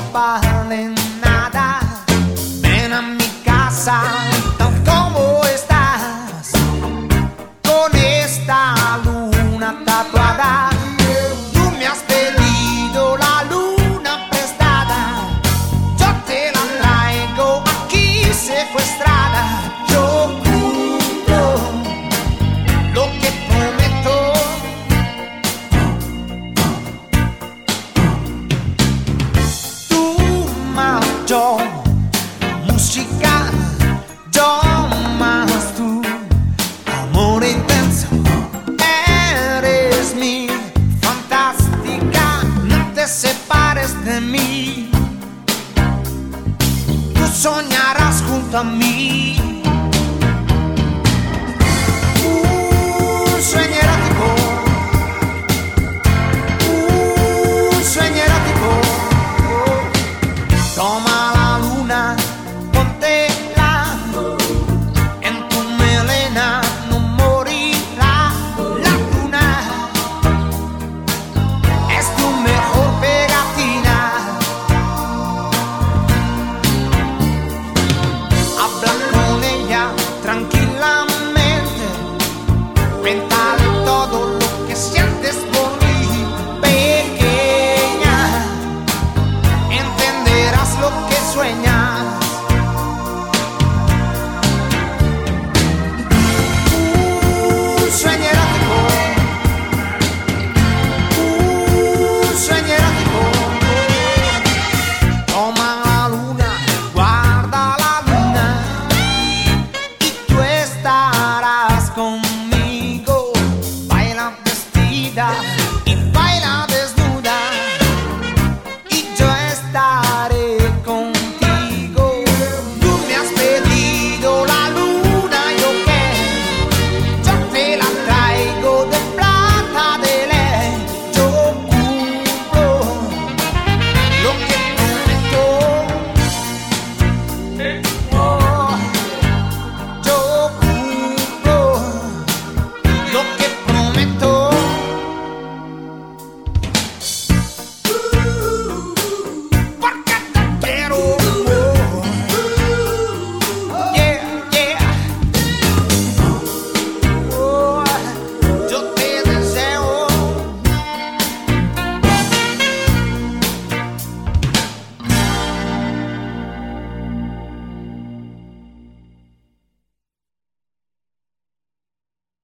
valen nada. Ven a mi casa, tal como estás, con esta luna tatuada. Tú me has pedido la luna prestada, yo te la traigo aquí secuestrada. Yo cumplo lo que prometo. Tú más yo, música, yo más tú, amor intenso. Eres mi fantástica, no te separes de mí. Tú soñarás junto a mí. Un sueño erótico, un sueño erótico. Toma la luna, póntela en tu melena, no morirá. La luna es tu mejor pegatina. Habla con ella tranquilamente, cuéntale todo lo que sientes por mí, pequeña. Entenderás lo que sueñas.